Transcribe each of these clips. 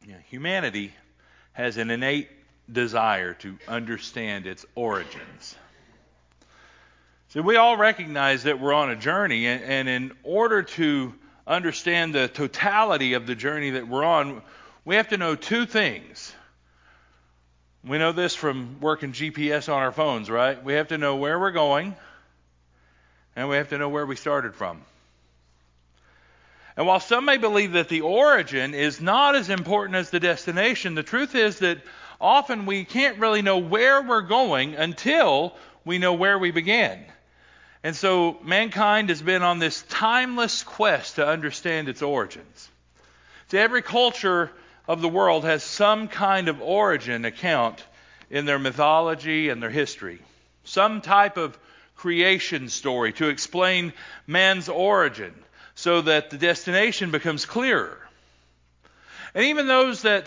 Humanity has an innate desire to understand its origins. So we all recognize that we're on a journey, and in order to understand the totality of the journey that we're on, we have to know two things. We know this from working GPS on our phones, right? We have to know where we're going, and we have to know where we started from. And while some may believe that the origin is not as important as the destination, the truth is that often we can't really know where we're going until we know where we began. And so mankind has been on this timeless quest to understand its origins. So every culture of the world has some kind of origin account in their mythology and their history. Some type of creation story to explain man's origin so that the destination becomes clearer. And even those that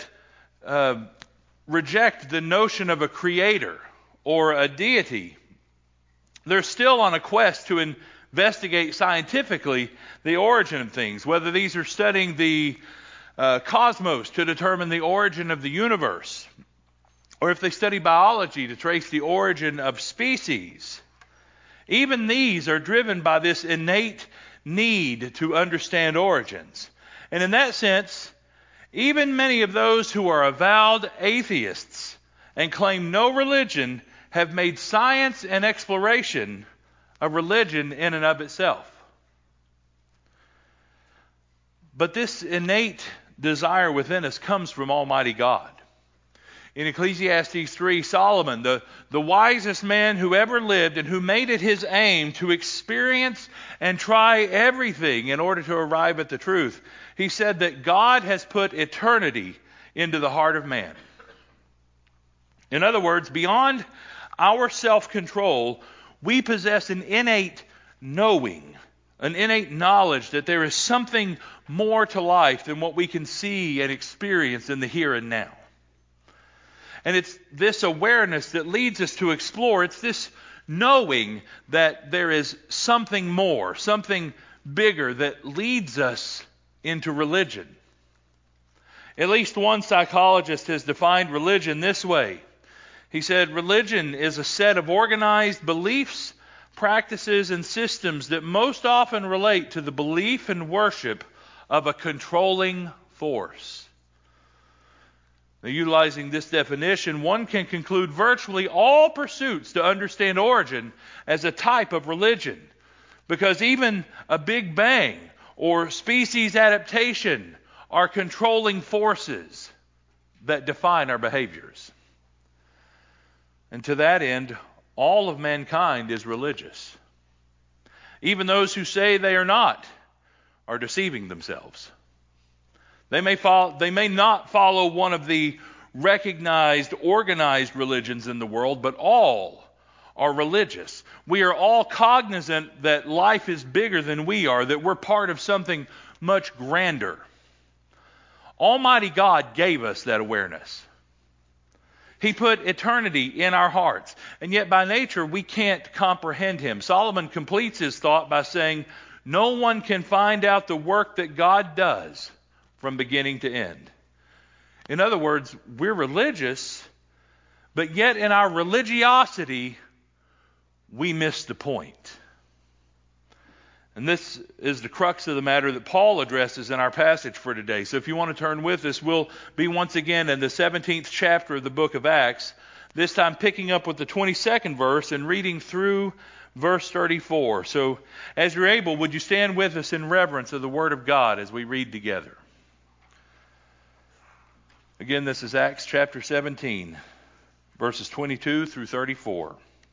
reject the notion of a creator or a deity, they're still on a quest to investigate scientifically the origin of things, whether these are studying the cosmos to determine the origin of the universe, or if they study biology to trace the origin of species. Even these are driven by this innate need to understand origins. And in that sense, even many of those who are avowed atheists and claim no religion have made science and exploration a religion in and of itself. But this innate desire within us comes from Almighty God. In Ecclesiastes 3, Solomon, the wisest man who ever lived and who made it his aim to experience and try everything in order to arrive at the truth, he said that God has put eternity into the heart of man. In other words, beyond our self-control, we possess an innate knowing, an innate knowledge that there is something more to life than what we can see and experience in the here and now. And it's this awareness that leads us to explore. It's this knowing that there is something more, something bigger that leads us into religion. At least one psychologist has defined religion this way. He said, religion is a set of organized beliefs, practices, and systems that most often relate to the belief and worship of a controlling force. Now, utilizing this definition, one can conclude virtually all pursuits to understand origin as a type of religion, because even a Big Bang or species adaptation are controlling forces that define our behaviors. And to that end, all of mankind is religious. Even those who say they are not are deceiving themselves. They may not follow one of the recognized, organized religions in the world, but all are religious. We are all cognizant that life is bigger than we are, that we're part of something much grander. Almighty God gave us that awareness. He put eternity in our hearts, and yet by nature we can't comprehend Him. Solomon completes his thought by saying, no one can find out the work that God does from beginning to end. In other words, we're religious, but yet in our religiosity, we miss the point. And this is the crux of the matter that Paul addresses in our passage for today. So if you want to turn with us, we'll be once again in the 17th chapter of the book of Acts, this time picking up with the 22nd verse and reading through verse 34. So as you're able, would you stand with us in reverence of the Word of God as we read together? Again, this is Acts chapter 17, verses 22 through 34.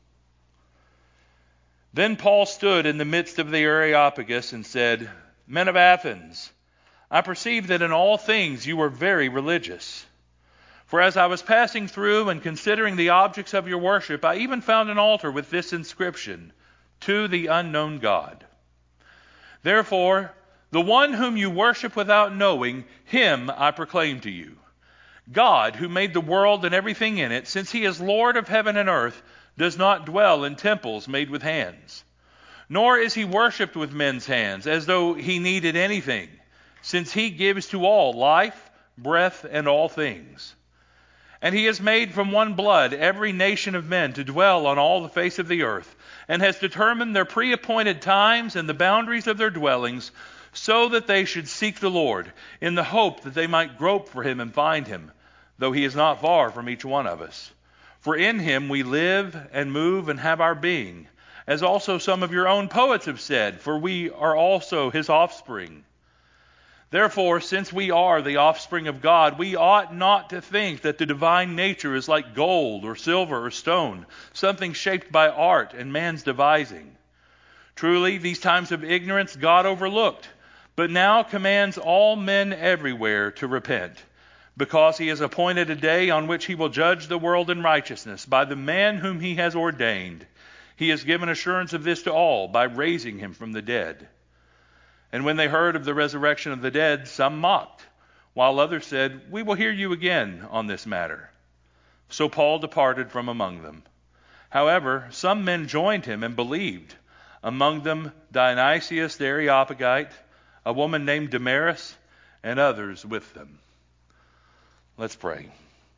Then Paul stood in the midst of the Areopagus and said, Men of Athens, I perceive that in all things you are very religious. For as I was passing through and considering the objects of your worship, I even found an altar with this inscription, To the unknown God. Therefore, the one whom you worship without knowing, him I proclaim to you. God, who made the world and everything in it, since He is Lord of heaven and earth, does not dwell in temples made with hands. Nor is He worshipped with men's hands, as though He needed anything, since He gives to all life, breath, and all things. And he has made from one blood every nation of men to dwell on all the face of the earth, and has determined their pre-appointed times and the boundaries of their dwellings, so that they should seek the Lord, in the hope that they might grope for him and find him, though he is not far from each one of us. For in him we live and move and have our being, as also some of your own poets have said, for we are also his offspring. Therefore, since we are the offspring of God, we ought not to think that the divine nature is like gold or silver or stone, something shaped by art and man's devising. Truly, these times of ignorance God overlooked, but now commands all men everywhere to repent, because he has appointed a day on which he will judge the world in righteousness by the man whom he has ordained. He has given assurance of this to all by raising him from the dead. And when they heard of the resurrection of the dead, some mocked, while others said, "We will hear you again on this matter." So Paul departed from among them. However, some men joined him and believed, among them Dionysius the Areopagite, a woman named Damaris, and others with them. Let's pray.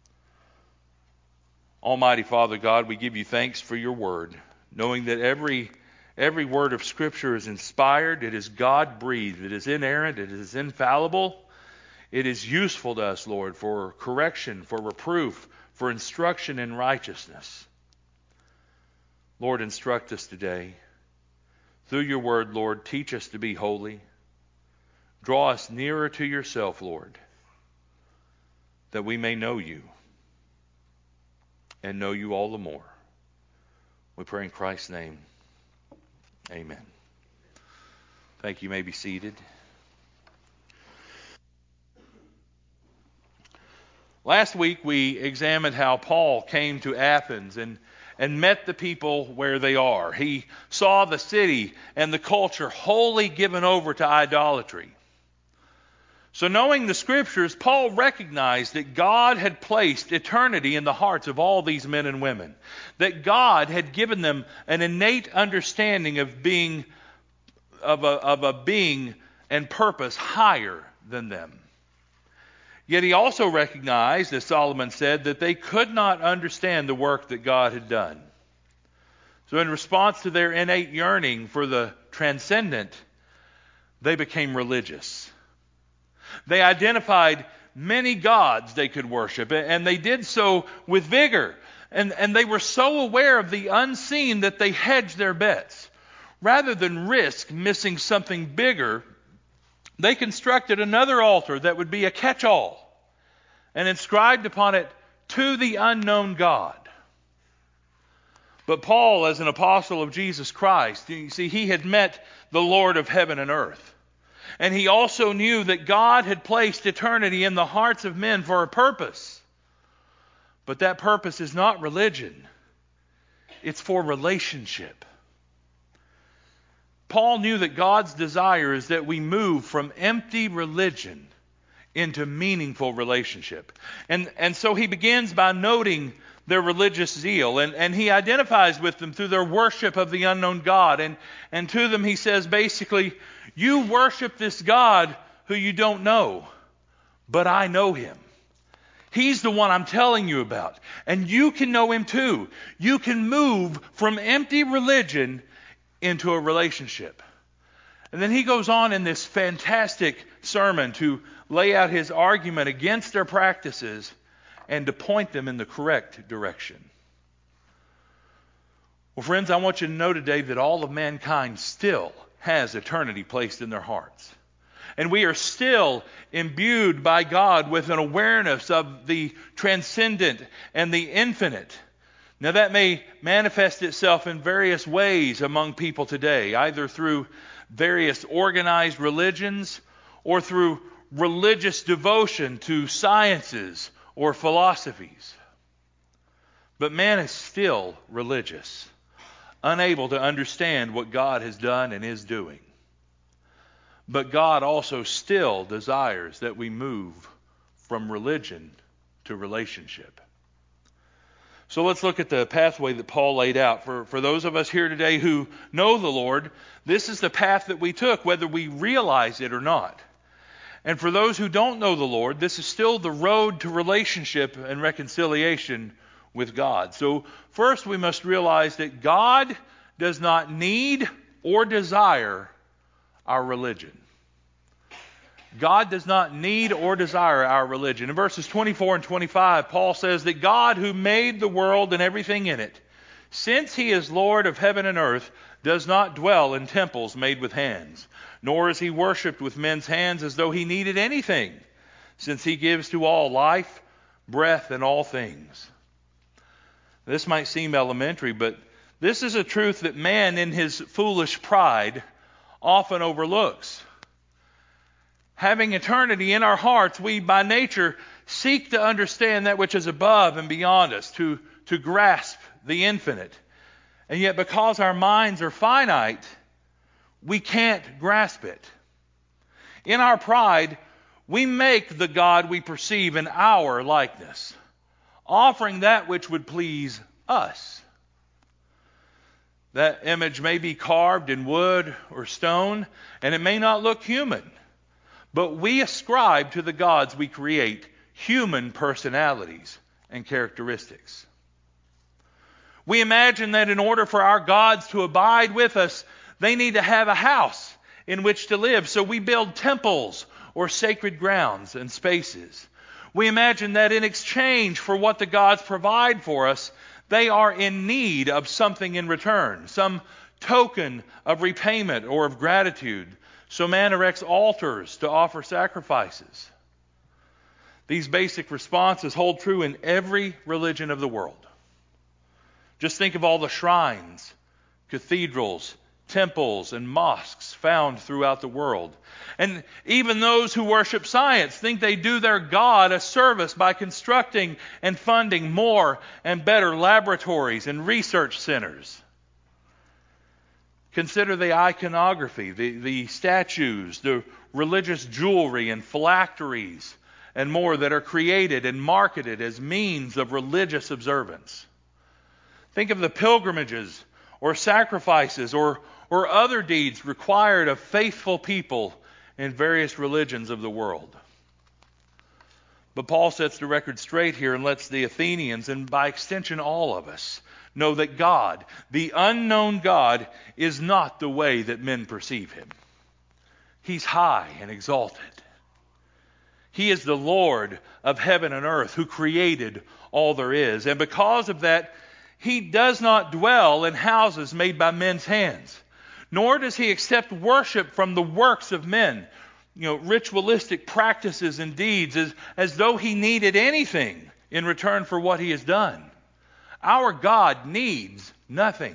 Almighty Father God, we give you thanks for your word, knowing that every word of Scripture is inspired, it is God-breathed, it is inerrant, it is infallible. It is useful to us, Lord, for correction, for reproof, for instruction in righteousness. Lord, instruct us today. Through your word, Lord, teach us to be holy. Draw us nearer to yourself, Lord, that we may know you and know you all the more. We pray in Christ's name. Amen. Thank you. You may be seated. Last week we examined how Paul came to Athens and met the people where they are. He saw the city and the culture wholly given over to idolatry. So knowing the Scriptures, Paul recognized that God had placed eternity in the hearts of all these men and women. That God had given them an innate understanding of a being and purpose higher than them. Yet he also recognized, as Solomon said, that they could not understand the work that God had done. So in response to their innate yearning for the transcendent, they became religious. They identified many gods they could worship, and they did so with vigor. And they were so aware of the unseen that they hedged their bets. Rather than risk missing something bigger, they constructed another altar that would be a catch-all and inscribed upon it, "To the unknown God." But Paul, as an apostle of Jesus Christ, you see, he had met the Lord of heaven and earth. And he also knew that God had placed eternity in the hearts of men for a purpose. But that purpose is not religion. It's for relationship. Paul knew that God's desire is that we move from empty religion into meaningful relationship. And so he begins by noting their religious zeal. And he identifies with them through their worship of the unknown God. And to them he says basically, you worship this God who you don't know, but I know him. He's the one I'm telling you about. And you can know him too. You can move from empty religion into a relationship. And then he goes on in this fantastic sermon to lay out his argument against their practices and to point them in the correct direction. Well, friends, I want you to know today that all of mankind still has eternity placed in their hearts. And we are still imbued by God with an awareness of the transcendent and the infinite. Now that may manifest itself in various ways among people today, either through various organized religions or through religious devotion to sciences or philosophies. But man is still religious, unable to understand what God has done and is doing. But God also still desires that we move from religion to relationship. So let's look at the pathway that Paul laid out. For those of us here today who know the Lord, this is the path that we took, whether we realize it or not. And for those who don't know the Lord, this is still the road to relationship and reconciliation with God. So first we must realize that God does not need or desire our religion. God does not need or desire our religion. In verses 24 and 25, Paul says that God, who made the world and everything in it, since he is Lord of heaven and earth, does not dwell in temples made with hands, nor is he worshipped with men's hands as though he needed anything, since he gives to all life, breath, and all things. This might seem elementary, but this is a truth that man in his foolish pride often overlooks. Having eternity in our hearts, we by nature seek to understand that which is above and beyond us, to grasp the infinite. And yet because our minds are finite, we can't grasp it. In our pride, we make the God we perceive in our likeness, offering that which would please us. That image may be carved in wood or stone, and it may not look human. But we ascribe to the gods we create human personalities and characteristics. We imagine that in order for our gods to abide with us, they need to have a house in which to live. So we build temples or sacred grounds and spaces. We imagine that in exchange for what the gods provide for us, they are in need of something in return, some token of repayment or of gratitude. So man erects altars to offer sacrifices. These basic responses hold true in every religion of the world. Just think of all the shrines, cathedrals, temples, and mosques found throughout the world. And even those who worship science think they do their God a service by constructing and funding more and better laboratories and research centers. Consider the iconography, the statues, the religious jewelry and phylacteries and more that are created and marketed as means of religious observance. Think of the pilgrimages or sacrifices or other deeds required of faithful people in various religions of the world. But Paul sets the record straight here and lets the Athenians, and by extension all of us, know that God, the unknown God, is not the way that men perceive him. He's high and exalted. He is the Lord of heaven and earth who created all there is. And because of that, he does not dwell in houses made by men's hands, nor does he accept worship from the works of men, ritualistic practices and deeds, as though he needed anything in return for what he has done. Our God needs nothing.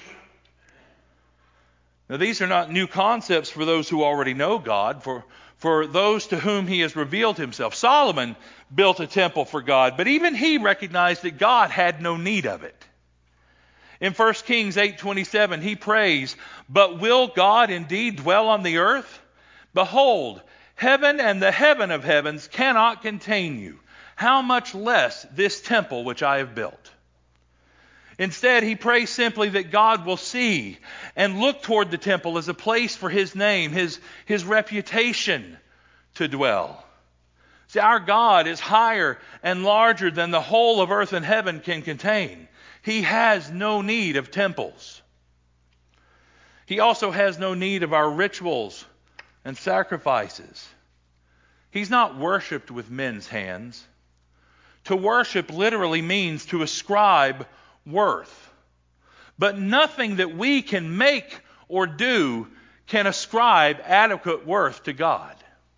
Now, these are not new concepts for those who already know God, for those to whom he has revealed himself. Solomon built a temple for God, but even he recognized that God had no need of it. In 1 Kings 8:27, he prays, "But will God indeed dwell on the earth? Behold, heaven and the heaven of heavens cannot contain you. How much less this temple which I have built?" Instead, he prays simply that God will see and look toward the temple as a place for his name, his reputation to dwell. See, our God is higher and larger than the whole of earth and heaven can contain. He has no need of temples. He also has no need of our rituals and sacrifices. He's not worshipped with men's hands. To worship literally means to ascribe worth. But nothing that we can make or do can ascribe adequate worth to God.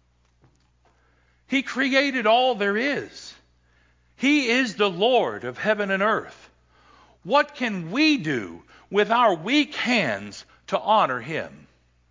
He created all there is. He is the Lord of heaven and earth. What can we do with our weak hands to honor him?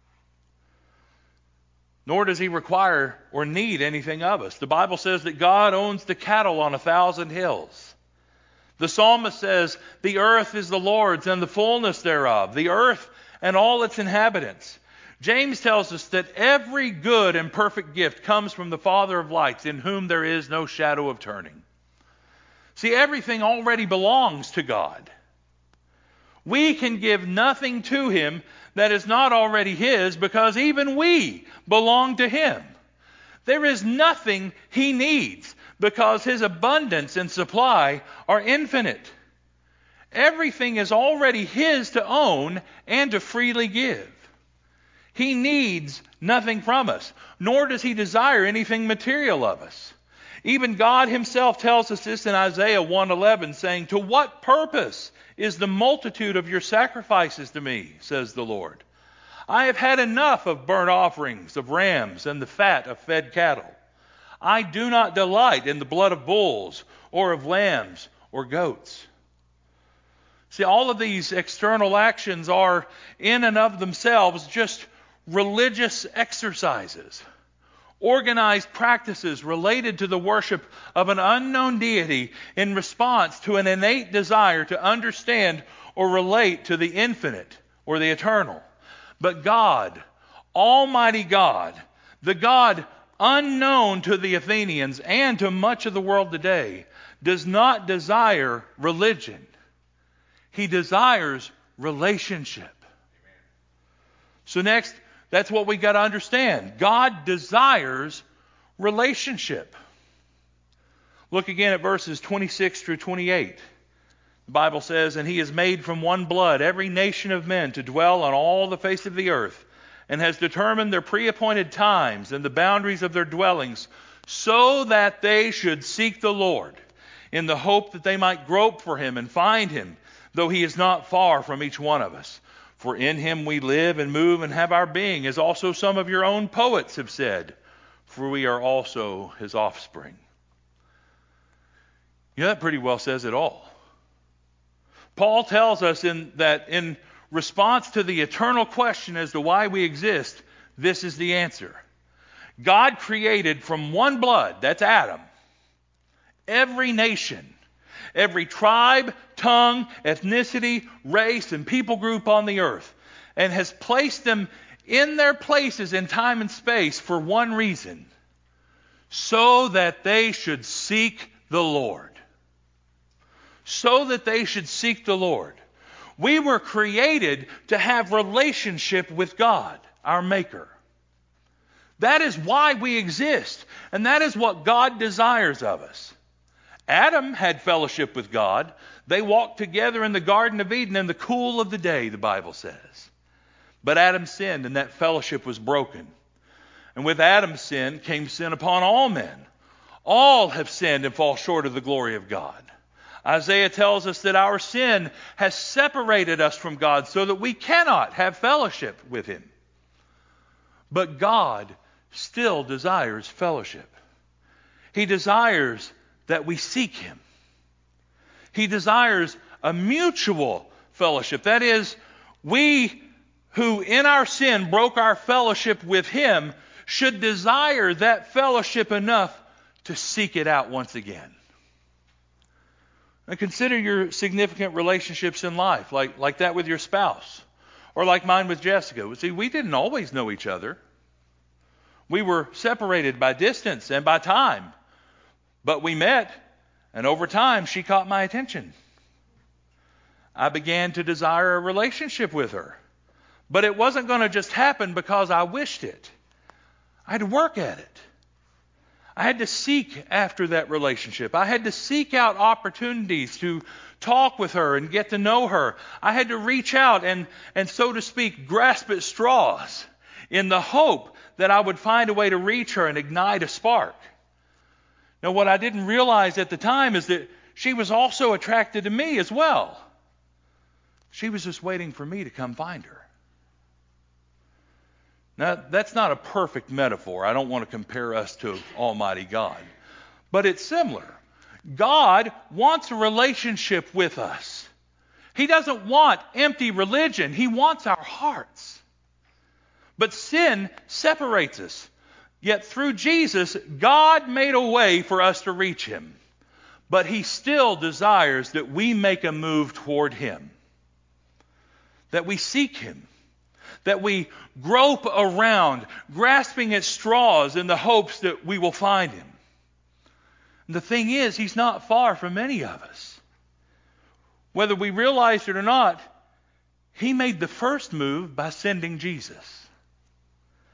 Nor does he require or need anything of us. The Bible says that God owns the cattle on 1,000 hills. The psalmist says, "The earth is the Lord's and the fullness thereof, the earth and all its inhabitants." James tells us that every good and perfect gift comes from the Father of lights, in whom there is no shadow of turning. See, everything already belongs to God. We can give nothing to him that is not already his, because even we belong to him. There is nothing he needs because his abundance and supply are infinite. Everything is already his to own and to freely give. He needs nothing from us, nor does he desire anything material of us. Even God himself tells us this in Isaiah 1:11, saying, "To what purpose is the multitude of your sacrifices to me, says the Lord? I have had enough of burnt offerings of rams and the fat of fed cattle. I do not delight in the blood of bulls or of lambs or goats." See, all of these external actions are in and of themselves just religious exercises, organized practices related to the worship of an unknown deity in response to an innate desire to understand or relate to the infinite or the eternal. But God, Almighty God, the God unknown to the Athenians and to much of the world today, does not desire religion. He desires relationship. So next, that's what we got to understand. God desires relationship. Look again at verses 26 through 28. The Bible says, "And he has made from one blood every nation of men to dwell on all the face of the earth, and has determined their pre-appointed times and the boundaries of their dwellings, so that they should seek the Lord, in the hope that they might grope for him and find him, though he is not far from each one of us. For in him we live and move and have our being, as also some of your own poets have said, for we are also his offspring." You know, that pretty well says it all. Paul tells us that in response to the eternal question as to why we exist, this is the answer. God created from one blood, that's Adam, every nation, every tribe, tongue, ethnicity, race, and people group on the earth, and has placed them in their places in time and space for one reason: so that they should seek the Lord. So that they should seek the Lord. We were created to have relationship with God, our Maker. That is why we exist, and that is what God desires of us. Adam had fellowship with God. They walked together in the Garden of Eden in the cool of the day, the Bible says. But Adam sinned, and that fellowship was broken. And with Adam's sin came sin upon all men. All have sinned and fall short of the glory of God. Isaiah tells us that our sin has separated us from God so that we cannot have fellowship with him. But God still desires fellowship. He desires that we seek him. He desires a mutual fellowship. That is, we who in our sin broke our fellowship with him should desire that fellowship enough to seek it out once again. Now consider your significant relationships in life, like that with your spouse, or like mine with Jessica. See, we didn't always know each other. We were separated by distance and by time. But we met, and over time, she caught my attention. I began to desire a relationship with her. But it wasn't going to just happen because I wished it. I had to work at it. I had to seek after that relationship. I had to seek out opportunities to talk with her and get to know her. I had to reach out and so to speak, grasp at straws in the hope that I would find a way to reach her and ignite a spark. Now, what I didn't realize at the time is that she was also attracted to me as well. She was just waiting for me to come find her. Now, that's not a perfect metaphor. I don't want to compare us to Almighty God. But it's similar. God wants a relationship with us. He doesn't want empty religion. He wants our hearts. But sin separates us. Yet through Jesus, God made a way for us to reach him. But he still desires that we make a move toward him. That we seek him. That we grope around, grasping at straws in the hopes that we will find him. And the thing is, he's not far from any of us. Whether we realize it or not, he made the first move by sending Jesus.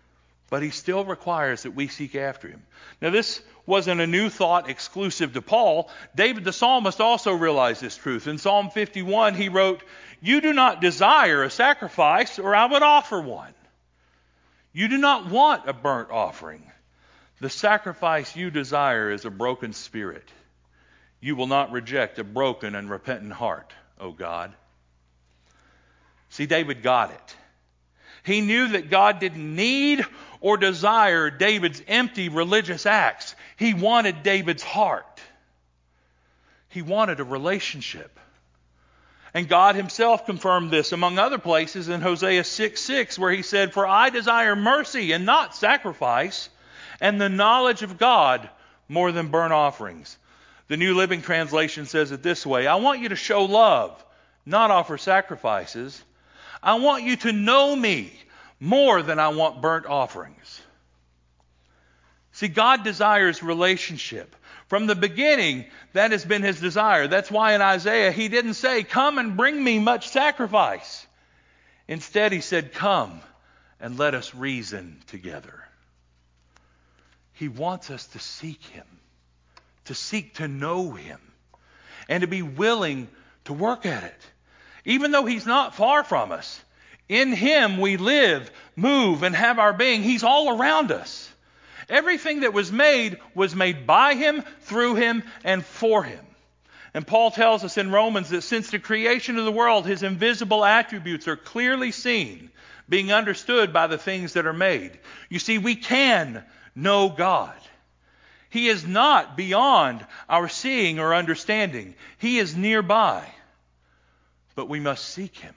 but he still requires that we seek after him. Now, this wasn't a new thought exclusive to Paul. David the psalmist also realized this truth. In Psalm 51, he wrote, "You do not desire a sacrifice, or I would offer one. You do not want a burnt offering. The sacrifice you desire is a broken spirit. You will not reject a broken and repentant heart, O God." See, David got it. He knew that God didn't need or desire David's empty religious acts. He wanted David's heart. He wanted a relationship. And God himself confirmed this, among other places, in Hosea 6:6, where he said, "For I desire mercy and not sacrifice, and the knowledge of God more than burnt offerings." The New Living Translation says it this way: "I want you to show love, not offer sacrifices. I want you to know me more than I want burnt offerings." See, God desires relationship. From the beginning, that has been his desire. That's why in Isaiah, he didn't say, "Come and bring me much sacrifice." Instead, he said, "Come and let us reason together." He wants us to seek him, to seek to know him, and to be willing to work at it. Even though he's not far from us, in him we live, move, and have our being. He's all around us. Everything that was made by him, through him, and for him. And Paul tells us in Romans that since the creation of the world, his invisible attributes are clearly seen, being understood by the things that are made. You see, we can know God. He is not beyond our seeing or understanding. He is nearby. But we must seek him.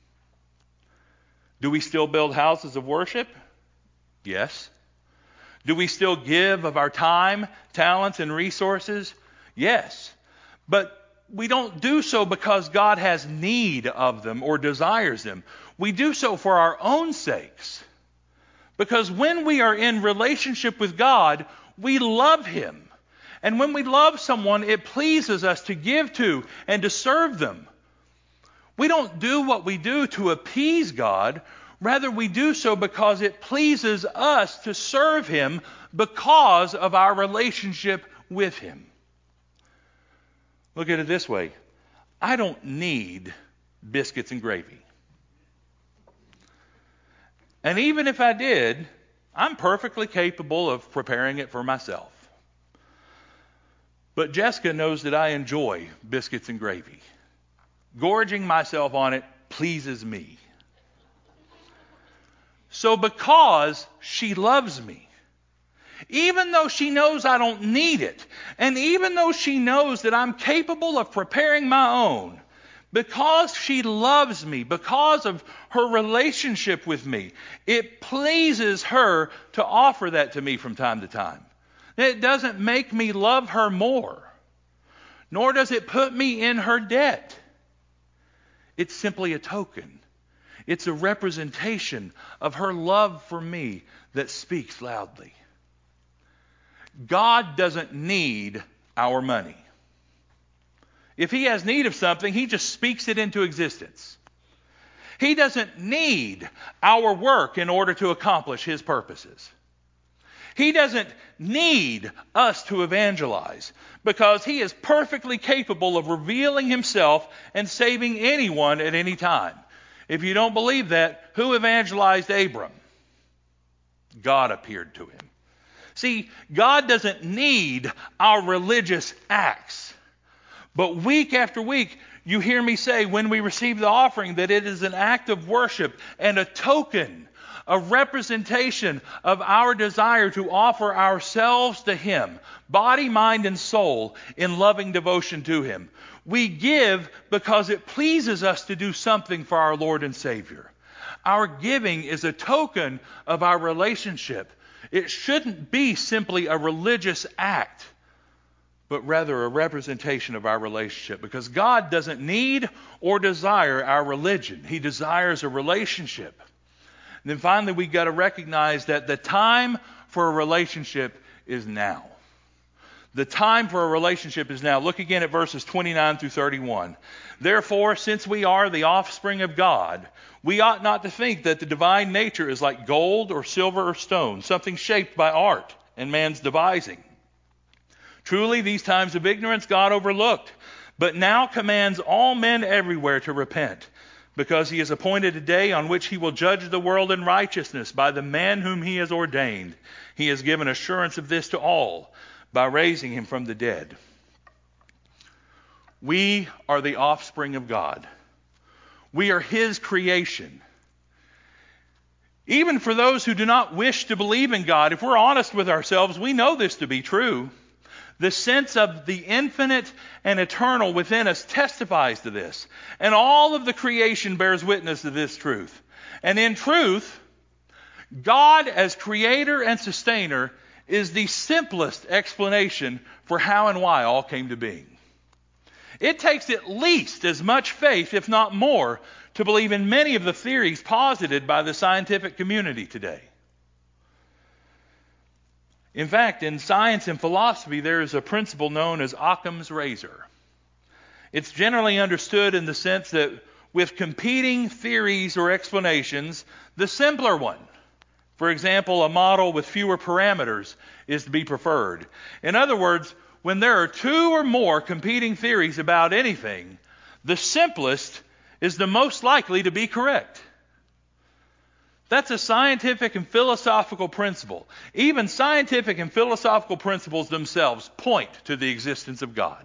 Do we still build houses of worship? Yes. Do we still give of our time, talents, and resources? Yes. But we don't do so because God has need of them or desires them. We do so for our own sakes. Because when we are in relationship with God, we love him. And when we love someone, it pleases us to give to and to serve them. We don't do what we do to appease God. Rather, we do so because it pleases us to serve him because of our relationship with him. Look at it this way. I don't need biscuits and gravy. And even if I did, I'm perfectly capable of preparing it for myself. But Jessica knows that I enjoy biscuits and gravy. Gorging myself on it pleases me. So because she loves me, even though she knows I don't need it, and even though she knows that I'm capable of preparing my own, because she loves me, because of her relationship with me, it pleases her to offer that to me from time to time. It doesn't make me love her more, nor does it put me in her debt. It's simply a token. It's a representation of her love for me that speaks loudly. God doesn't need our money. If he has need of something, he just speaks it into existence. He doesn't need our work in order to accomplish his purposes. He doesn't need us to evangelize because he is perfectly capable of revealing himself and saving anyone at any time. If you don't believe that, who evangelized Abram? God appeared to him. See, God doesn't need our religious acts. But week after week, you hear me say when we receive the offering that it is an act of worship and a token, a representation of our desire to offer ourselves to him, body, mind, and soul, in loving devotion to him. We give because it pleases us to do something for our Lord and Savior. Our giving is a token of our relationship. It shouldn't be simply a religious act, but rather a representation of our relationship. Because God doesn't need or desire our religion. He desires a relationship. And then finally, we've got to recognize that the time for a relationship is now. The time for a relationship is now. Look again at verses 29 through 31. Therefore, since we are the offspring of God, we ought not to think that the divine nature is like gold or silver or stone, something shaped by art and man's devising. Truly, these times of ignorance God overlooked, but now commands all men everywhere to repent, because he has appointed a day on which he will judge the world in righteousness by the man whom he has ordained. He has given assurance of this to all by raising him from the dead. We are the offspring of God. We are his creation. Even for those who do not wish to believe in God, if we're honest with ourselves, we know this to be true. The sense of the infinite and eternal within us testifies to this. And all of the creation bears witness to this truth. And in truth, God as creator and sustainer is the simplest explanation for how and why all came to being. It takes at least as much faith, if not more, to believe in many of the theories posited by the scientific community today. In fact, in science and philosophy, there is a principle known as Occam's razor. It's generally understood in the sense that with competing theories or explanations, the simpler one, for example, a model with fewer parameters, is to be preferred. In other words, when there are two or more competing theories about anything, the simplest is the most likely to be correct. That's a scientific and philosophical principle. Even scientific and philosophical principles themselves point to the existence of God.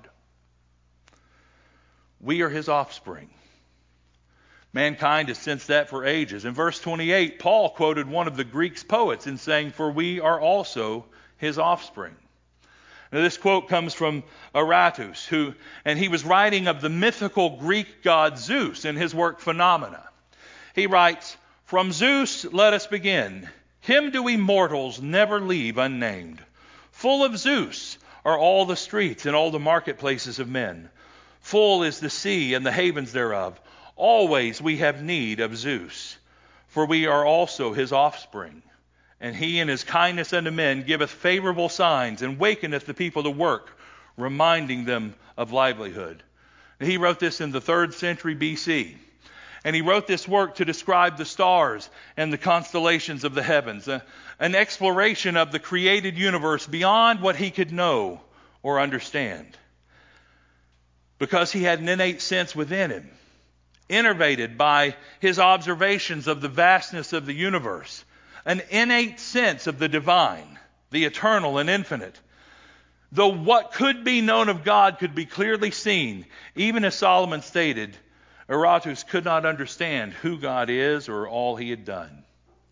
We are his offspring. Mankind has sensed that for ages. In verse 28, Paul quoted one of the Greek poets in saying, "For we are also his offspring." Now, this quote comes from Aratus, and he was writing of the mythical Greek god Zeus in his work Phenomena. He writes, "From Zeus let us begin. Him do we mortals never leave unnamed. Full of Zeus are all the streets and all the marketplaces of men. Full is the sea and the havens thereof. Always we have need of Zeus, for we are also his offspring. And he in his kindness unto men giveth favorable signs, and wakeneth the people to work, reminding them of livelihood." And he wrote this in the 3rd century BC. And he wrote this work to describe the stars and the constellations of the heavens, an exploration of the created universe beyond what he could know or understand. Because he had an innate sense within him, innervated by his observations of the vastness of the universe, an innate sense of the divine, the eternal and infinite. Though what could be known of God could be clearly seen, even as Solomon stated, Aratus could not understand who God is or all he had done.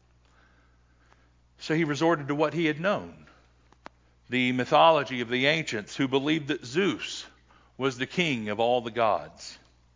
So he resorted to what he had known, the mythology of the ancients who believed that Zeus was the king of all the gods.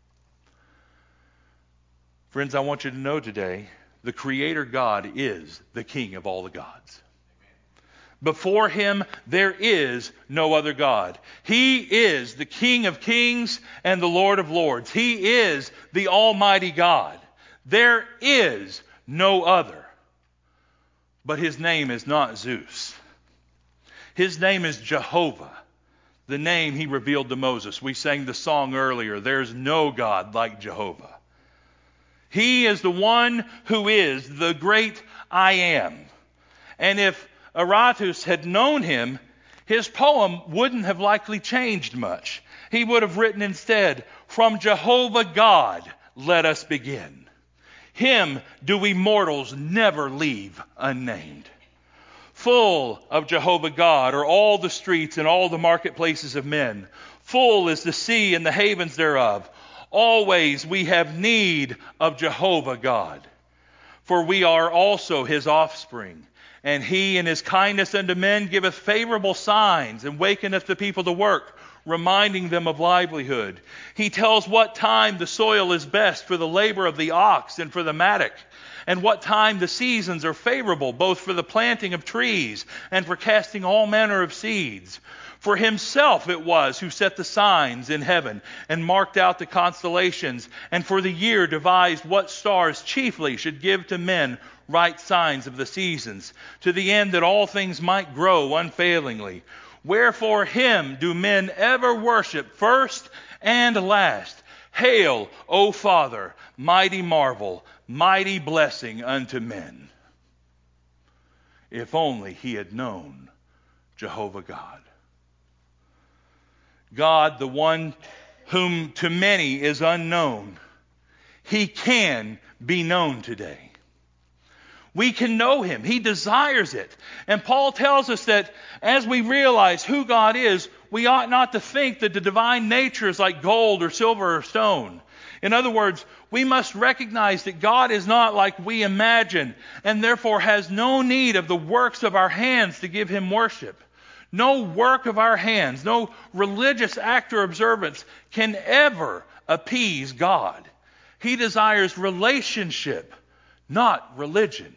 Friends, I want you to know today, the Creator God is the king of all the gods. Before him, there is no other God. He is the King of kings and the Lord of lords. He is the Almighty God. There is no other. But his name is not Zeus. His name is Jehovah, the name he revealed to Moses. We sang the song earlier, "There's no God like Jehovah." He is the one who is the great I am. And if Aratus had known him, his poem wouldn't have likely changed much. He would have written instead, "From Jehovah God let us begin. Him do we mortals never leave unnamed. Full of Jehovah God are all the streets and all the marketplaces of men. Full is the sea and the havens thereof. Always we have need of Jehovah God. For we are also his offspring. And he in his kindness unto men giveth favorable signs, and wakeneth the people to work, reminding them of livelihood. He tells what time the soil is best for the labor of the ox and for the mattock, and what time the seasons are favorable, both for the planting of trees and for casting all manner of seeds. For himself it was who set the signs in heaven and marked out the constellations, and for the year devised what stars chiefly should give to men right signs of the seasons, to the end that all things might grow unfailingly. Wherefore him do men ever worship first and last. Hail, O Father, mighty marvel, mighty blessing unto men. If only he had known Jehovah God. God, the one whom to many is unknown, he can be known today. We can know him. He desires it. And Paul tells us that as we realize who God is, we ought not to think that the divine nature is like gold or silver or stone. In other words, we must recognize that God is not like we imagine, and therefore has no need of the works of our hands to give him worship. No work of our hands, no religious act or observance can ever appease God. He desires relationship, not religion.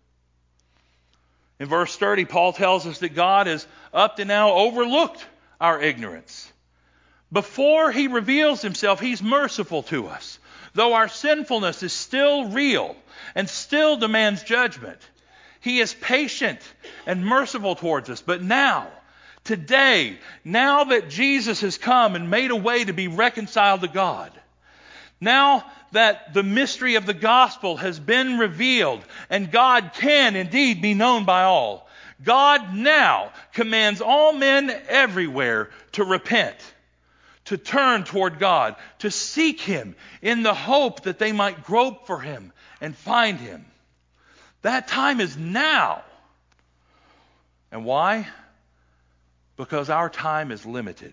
In verse 30, Paul tells us that God has up to now overlooked our ignorance. Before he reveals himself, he's merciful to us. Though our sinfulness is still real and still demands judgment, he is patient and merciful towards us. But now, today, now that Jesus has come and made a way to be reconciled to God, now that the mystery of the gospel has been revealed and God can indeed be known by all, God now commands all men everywhere to repent, to turn toward God, to seek him in the hope that they might grope for him and find him. That time is now. And why? Because our time is limited.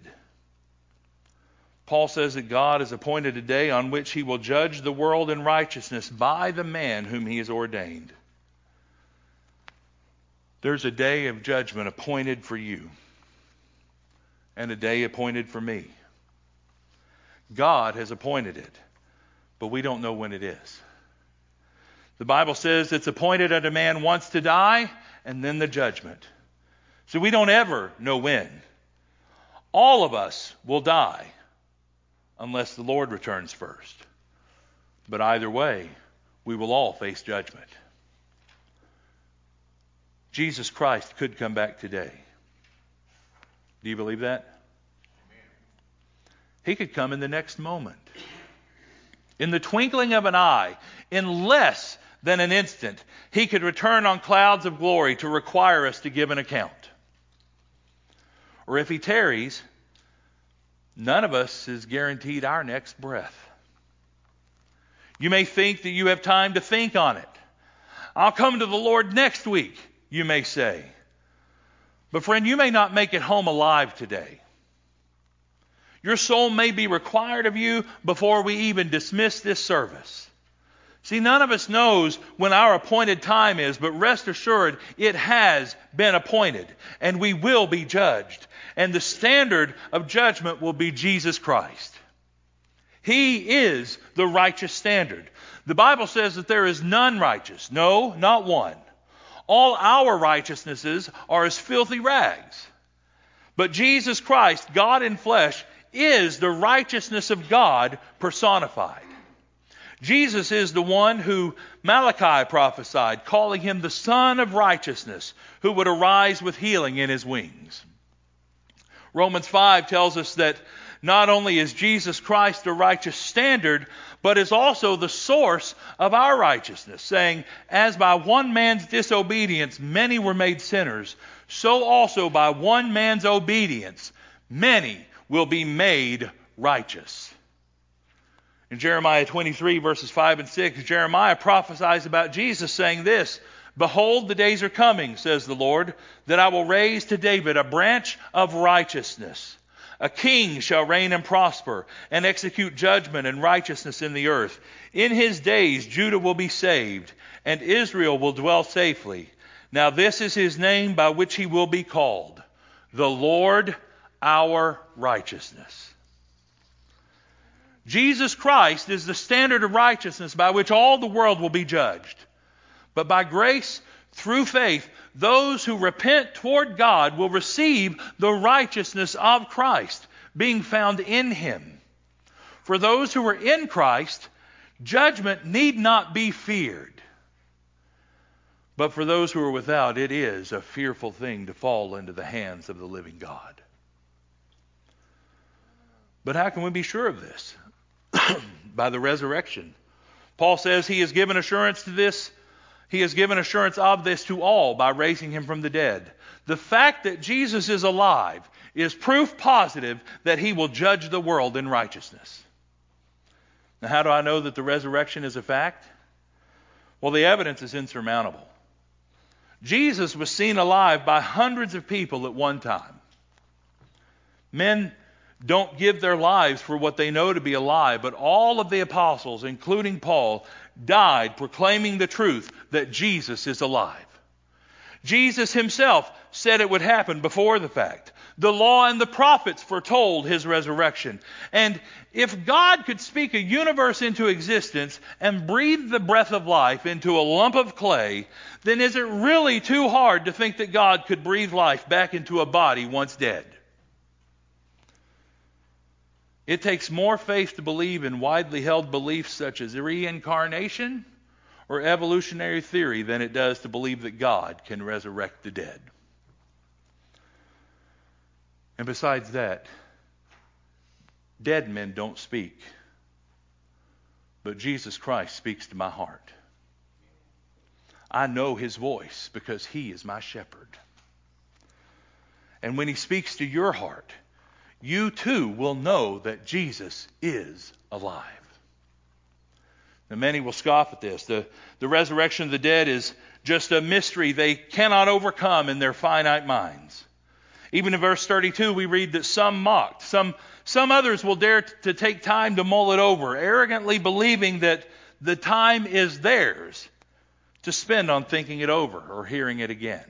Paul says that God has appointed a day on which he will judge the world in righteousness by the man whom he has ordained. There's a day of judgment appointed for you and a day appointed for me. God has appointed it, but we don't know when it is. The Bible says it's appointed unto man once to die and then the judgment. So we don't ever know when. All of us will die unless the Lord returns first. But either way, we will all face judgment. Jesus Christ could come back today. Do you believe that? He could come in the next moment. In the twinkling of an eye, in less than an instant, he could return on clouds of glory to require us to give an account. Or if he tarries, none of us is guaranteed our next breath. You may think that you have time to think on it. I'll come to the Lord next week, you may say. But friend, you may not make it home alive today. Your soul may be required of you before we even dismiss this service. See, none of us knows when our appointed time is, but rest assured it has been appointed, and we will be judged. And the standard of judgment will be Jesus Christ. He is the righteous standard. The Bible says that there is none righteous. No, not one. All our righteousnesses are as filthy rags. But Jesus Christ, God in flesh, is the righteousness of God personified. Jesus is the one who Malachi prophesied, calling him the Son of Righteousness, who would arise with healing in his wings. Romans 5 tells us that not only is Jesus Christ the righteous standard, but is also the source of our righteousness, saying, as by one man's disobedience many were made sinners, so also by one man's obedience many will be made righteous. In Jeremiah 23, verses 5 and 6, Jeremiah prophesies about Jesus saying this, behold, the days are coming, says the Lord, that I will raise to David a branch of righteousness. A king shall reign and prosper, and execute judgment and righteousness in the earth. In his days Judah will be saved, and Israel will dwell safely. Now this is his name by which he will be called, the Lord our righteousness. Jesus Christ is the standard of righteousness by which all the world will be judged. But by grace, through faith, those who repent toward God will receive the righteousness of Christ, being found in him. For those who are in Christ, judgment need not be feared. But for those who are without, it is a fearful thing to fall into the hands of the living God. But how can we be sure of this? By the resurrection. Paul says he has given assurance to this. He has given assurance of this to all by raising him from the dead. The fact that Jesus is alive is proof positive that he will judge the world in righteousness. Now, how do I know that the resurrection is a fact? Well, the evidence is insurmountable. Jesus was seen alive by hundreds of people at one time. Men don't give their lives for what they know to be a lie, but all of the apostles, including Paul, died proclaiming the truth that Jesus is alive. Jesus himself said it would happen before the fact. The law and the prophets foretold his resurrection. And if God could speak a universe into existence and breathe the breath of life into a lump of clay, then is it really too hard to think that God could breathe life back into a body once dead? It takes more faith to believe in widely held beliefs such as reincarnation or evolutionary theory than it does to believe that God can resurrect the dead. And besides that, dead men don't speak, but Jesus Christ speaks to my heart. I know his voice because he is my shepherd. And when he speaks to your heart, you too will know that Jesus is alive. Now, many will scoff at this. The resurrection of the dead is just a mystery they cannot overcome in their finite minds. Even in verse 32, we read that some mocked. Some others will dare to take time to mull it over, arrogantly believing that the time is theirs to spend on thinking it over or hearing it again.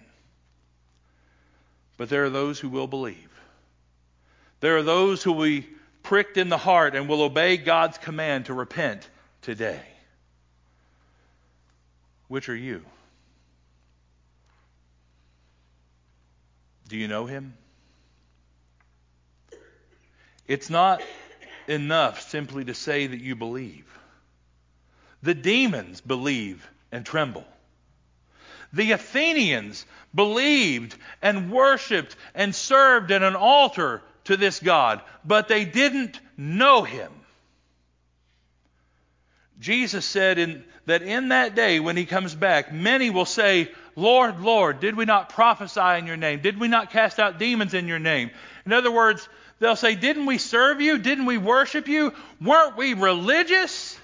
But there are those who will believe. There are those who will be pricked in the heart and will obey God's command to repent today. Which are you? Do you know him? It's not enough simply to say that you believe. The demons believe and tremble. The Athenians believed and worshiped and served at an altar to this God, but they didn't know him. Jesus said that in that day when he comes back, many will say, Lord, Lord, did we not prophesy in your name? Did we not cast out demons in your name? In other words, they'll say, didn't we serve you? Didn't we worship you? Weren't we religious?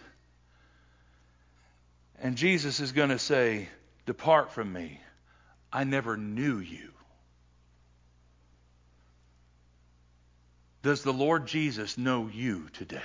And Jesus is going to say, depart from me. I never knew you. Does the Lord Jesus know you today?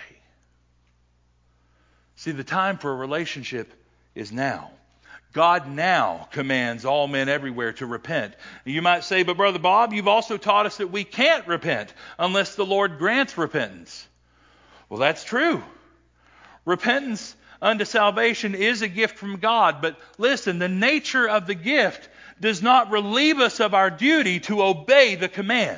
See, the time for a relationship is now. God now commands all men everywhere to repent. You might say, but Brother Bob, you've also taught us that we can't repent unless the Lord grants repentance. Well, that's true. Repentance unto salvation is a gift from God. But listen, the nature of the gift does not relieve us of our duty to obey the command.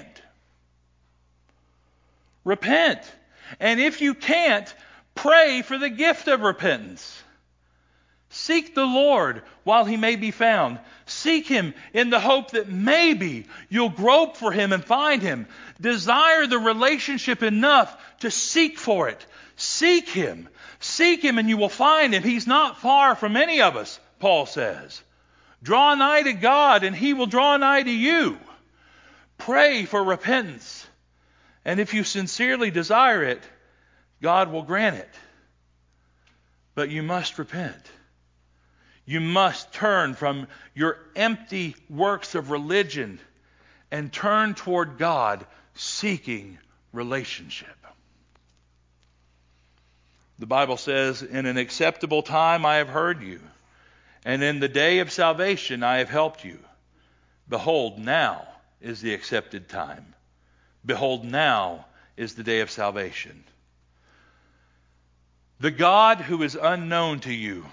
Repent. And if you can't, pray for the gift of repentance. Seek the Lord while he may be found. Seek him in the hope that maybe you'll grope for him and find him. Desire the relationship enough to seek for it. Seek him. Seek him and you will find him. He's not far from any of us, Paul says. Draw nigh to God and he will draw nigh to you. Pray for repentance. And if you sincerely desire it, God will grant it. But you must repent. You must turn from your empty works of religion and turn toward God, seeking relationship. The Bible says, in an acceptable time I have heard you, and in the day of salvation I have helped you. Behold, now is the accepted time. Behold, now is the day of salvation. The God who is unknown to you,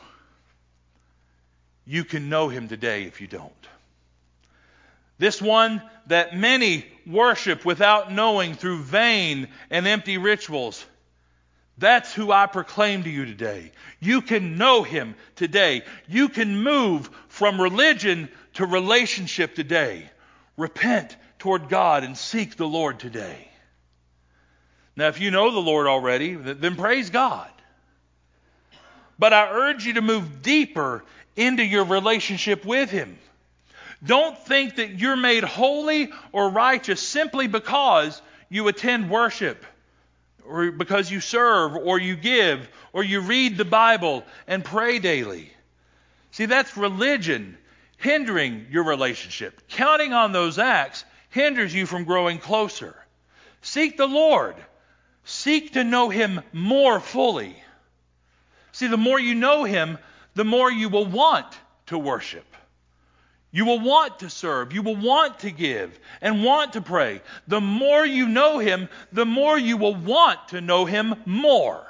you can know him today if you don't. This one that many worship without knowing through vain and empty rituals, that's who I proclaim to you today. You can know him today. You can move from religion to relationship today. Repent toward God and seek the Lord today. Now, if you know the Lord already, then praise God. But I urge you to move deeper into your relationship with Him. Don't think that you're made holy or righteous simply because you attend worship, or because you serve, or you give, or you read the Bible and pray daily. See, that's religion hindering your relationship. Counting on those acts hinders you from growing closer. Seek the Lord. Seek to know Him more fully. See, the more you know Him, the more you will want to worship. You will want to serve. You will want to give and want to pray. The more you know Him, the more you will want to know Him more.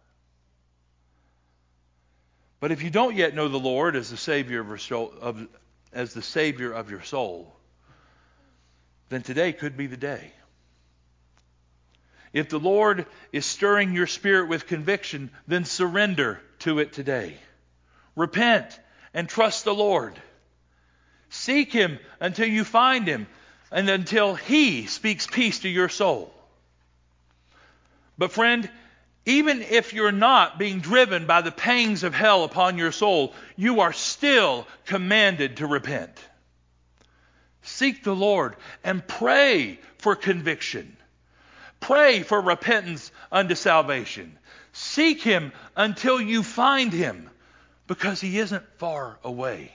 But if you don't yet know the Lord as the Savior of your soul, then today could be the day. If the Lord is stirring your spirit with conviction, then surrender to it today. Repent and trust the Lord. Seek Him until you find Him and until He speaks peace to your soul. But friend, even if you're not being driven by the pangs of hell upon your soul, you are still commanded to repent. Seek the Lord and pray for conviction. Pray for repentance unto salvation. Seek Him until you find Him, because He isn't far away.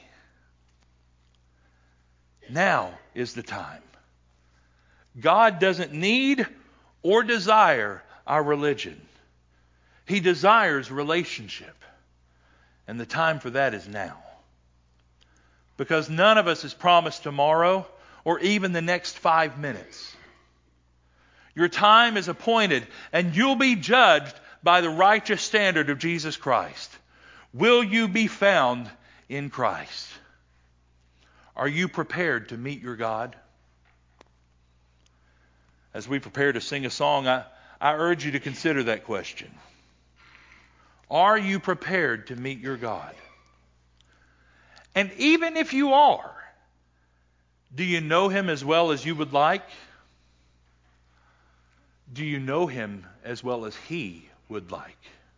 Now is the time. God doesn't need or desire our religion. He desires relationship. And the time for that is now. Because none of us is promised tomorrow or even the next 5 minutes. Your time is appointed, and you'll be judged by the righteous standard of Jesus Christ. Will you be found in Christ? Are you prepared to meet your God? As we prepare to sing a song, I urge you to consider that question. Are you prepared to meet your God? And even if you are, do you know Him as well as you would like? Do you know Him as well as He would like?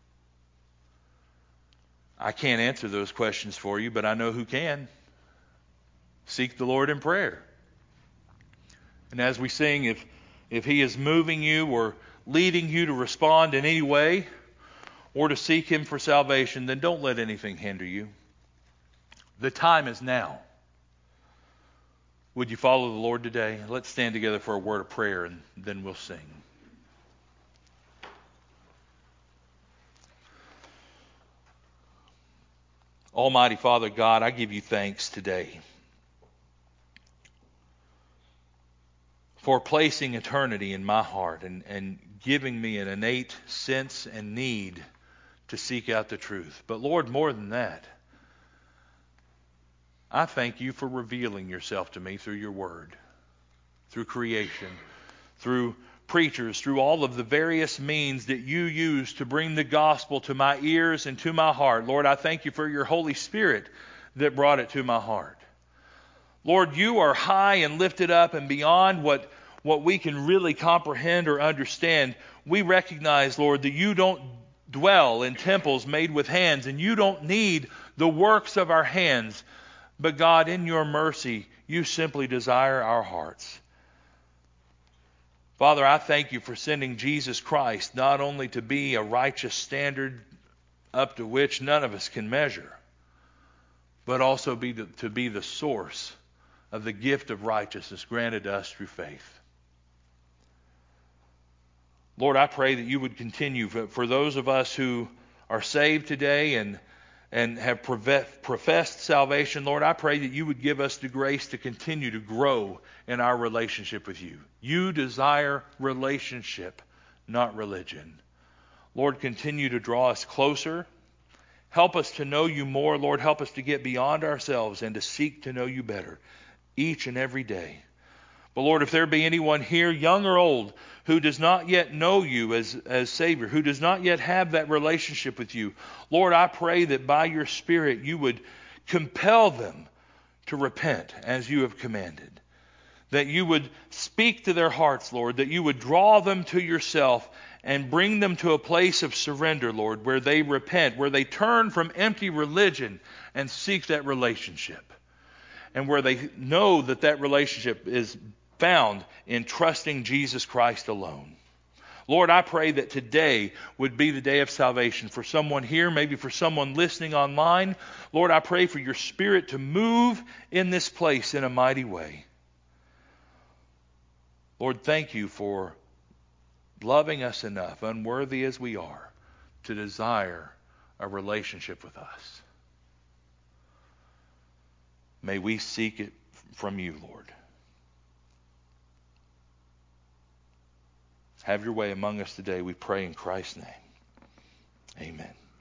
I can't answer those questions for you, but I know who can. Seek the Lord in prayer. And as we sing, if He is moving you or leading you to respond in any way or to seek Him for salvation, then don't let anything hinder you. The time is now. Would you follow the Lord today? Let's stand together for a word of prayer, and then we'll sing. Almighty Father God, I give you thanks today for placing eternity in my heart and giving me an innate sense and need to seek out the truth. But Lord, more than that, I thank you for revealing yourself to me through your word, through creation, through preachers, through all of the various means that you use to bring the gospel to my ears and to my heart. Lord, I thank you for your Holy Spirit that brought it to my heart. Lord, you are high and lifted up and beyond what we can really comprehend or understand. We recognize, Lord, that you don't dwell in temples made with hands, and you don't need the works of our hands. But God, in your mercy, you simply desire our hearts. Father, I thank you for sending Jesus Christ not only to be a righteous standard up to which none of us can measure, but also to be the source of the gift of righteousness granted to us through faith. Lord, I pray that you would continue for those of us who are saved today and have professed salvation. Lord, I pray that you would give us the grace to continue to grow in our relationship with you. You desire relationship, not religion. Lord, continue to draw us closer. Help us to know you more. Lord, help us to get beyond ourselves and to seek to know you better each and every day. But Lord, if there be anyone here, young or old, who does not yet know you as Savior, who does not yet have that relationship with you, Lord, I pray that by your Spirit you would compel them to repent as you have commanded. That you would speak to their hearts, Lord, that you would draw them to yourself and bring them to a place of surrender, Lord, where they repent, where they turn from empty religion and seek that relationship. And where they know that that relationship is found in trusting Jesus Christ alone. Lord, I pray that today would be the day of salvation for someone here, maybe for someone listening online. Lord, I pray for your Spirit to move in this place in a mighty way. Lord, thank you for loving us enough, unworthy as we are, to desire a relationship with us. May we seek it from you, Lord. Have your way among us today, we pray in Christ's name. Amen.